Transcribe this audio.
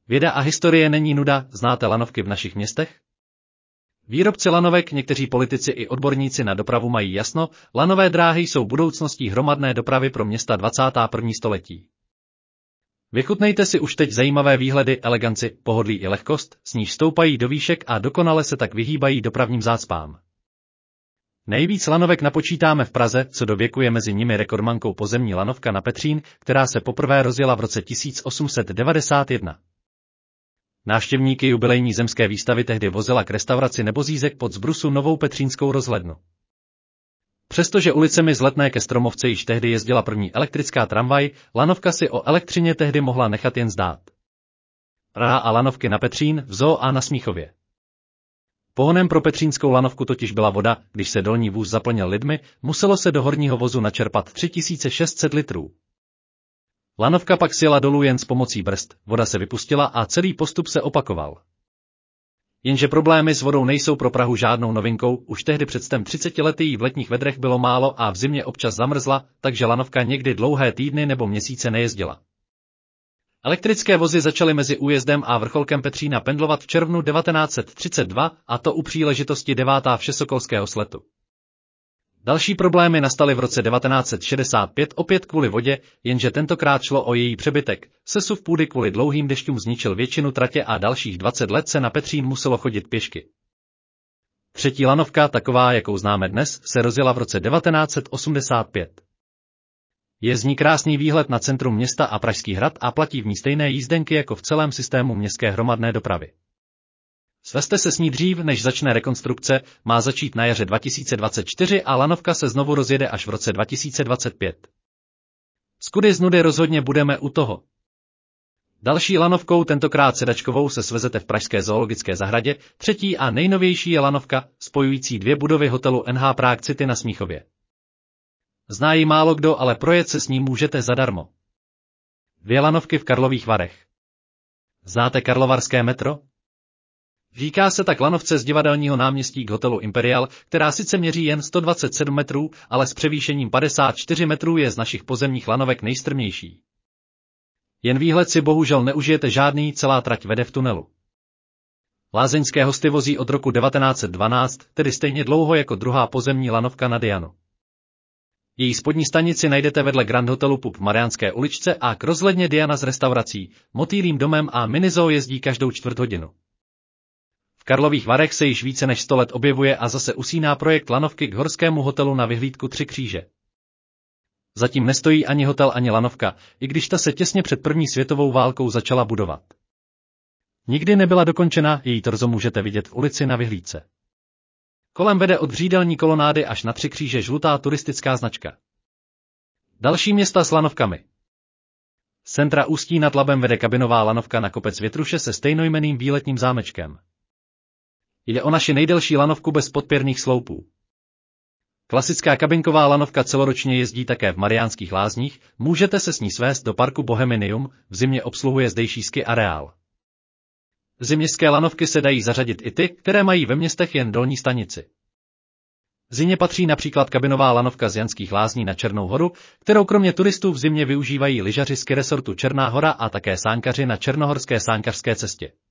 Věda a historie není nuda, znáte lanovky v našich městech? Výrobci lanovek, někteří politici i odborníci na dopravu mají jasno, lanové dráhy jsou budoucností hromadné dopravy pro města 21. století. Vychutnejte si už teď zajímavé výhledy, eleganci, pohodlí i lehkost, s níž stoupají do výšek a dokonale se tak vyhýbají dopravním zácpám. Nejvíc lanovek napočítáme v Praze, co do věku je mezi nimi rekordmankou pozemní lanovka na Petřín, která se poprvé rozjela v roce 1891. Návštěvníky jubilejní zemské výstavy tehdy vozila k restauraci Nebozízek pod Zbrusu novou petřínskou rozhlednu. Přestože ulicemi z Letné ke Stromovce již tehdy jezdila první elektrická tramvaj, lanovka si o elektřině tehdy mohla nechat jen zdát. Praha a lanovky na Petřín, v Zoo a na Smíchově. Pohonem pro petřínskou lanovku totiž byla voda, když se dolní vůz zaplnil lidmi, muselo se do horního vozu načerpat 3600 litrů. Lanovka pak sjela dolů jen s pomocí brzd, voda se vypustila a celý postup se opakoval. Jenže problémy s vodou nejsou pro Prahu žádnou novinkou, už tehdy před 30 lety jí v letních vedrech bylo málo a v zimě občas zamrzla, takže lanovka někdy dlouhé týdny nebo měsíce nejezdila. Elektrické vozy začaly mezi újezdem a vrcholkem Petřína pendlovat v červnu 1932, a to u příležitosti 9. Všesokolského sletu. Další problémy nastaly v roce 1965 opět kvůli vodě, jenže tentokrát šlo o její přebytek. Sesuv půdy kvůli dlouhým dešťům zničil většinu tratě a dalších 20 let se na Petřín muselo chodit pěšky. Třetí lanovka, taková jakou známe dnes, se rozjela v roce 1985. Je z ní krásný výhled na centrum města a Pražský hrad a platí v ní stejné jízdenky jako v celém systému městské hromadné dopravy. Svezte se s ní dřív, než začne rekonstrukce, má začít na jaře 2024 a lanovka se znovu rozjede až v roce 2025. Z kudy z nudy rozhodně budeme u toho. Další lanovkou, tentokrát sedačkovou, se svezete v pražské zoologické zahradě, třetí a nejnovější je lanovka, spojující dvě budovy hotelu NH Prague City na Smíchově. Zná ji málo kdo, ale projet se s ní můžete zadarmo. Dvě lanovky v Karlových Varech. Znáte karlovarské metro? Říká se tak lanovce z Divadelního náměstí k hotelu Imperial, která sice měří jen 127 metrů, ale s převýšením 54 metrů je z našich pozemních lanovek nejstrmější. Jen výhled si bohužel neužijete žádný, celá trať vede v tunelu. Lázeňské hosty vozí od roku 1912, tedy stejně dlouho jako druhá pozemní lanovka na Dianu. Její spodní stanici najdete vedle Grand Hotelu Pub v Mariánské uličce a k rozhledně Diana s restaurací, motýlím domem a minizoo jezdí každou čtvrt hodinu. V Karlových Varech se již více než 100 let objevuje a zase usíná projekt lanovky k horskému hotelu na vyhlídku Tři kříže. Zatím nestojí ani hotel, ani lanovka, i když ta se těsně před první světovou válkou začala budovat. Nikdy nebyla dokončena, její torzo můžete vidět v ulici na vyhlídce. Kolem vede od Břídelní kolonády až na Tři kříže žlutá turistická značka. Další města s lanovkami. Z centra Ústí nad Labem vede kabinová lanovka na kopec Větruše se stejnojmenným výletním zámečkem. Jde o naši nejdelší lanovku bez podpěrných sloupů. Klasická kabinková lanovka celoročně jezdí také v Mariánských Lázních, můžete se s ní svést do parku Boheminium, v zimě obsluhuje zdejší ski areál. Zimněžské lanovky se dají zařadit i ty, které mají ve městech jen dolní stanici. Zimě patří například kabinová lanovka z Janských Lázní na Černou horu, kterou kromě turistů v zimě využívají lyžaři z resortu Černá hora a také sánkaři na Černohorské sánkařské cestě.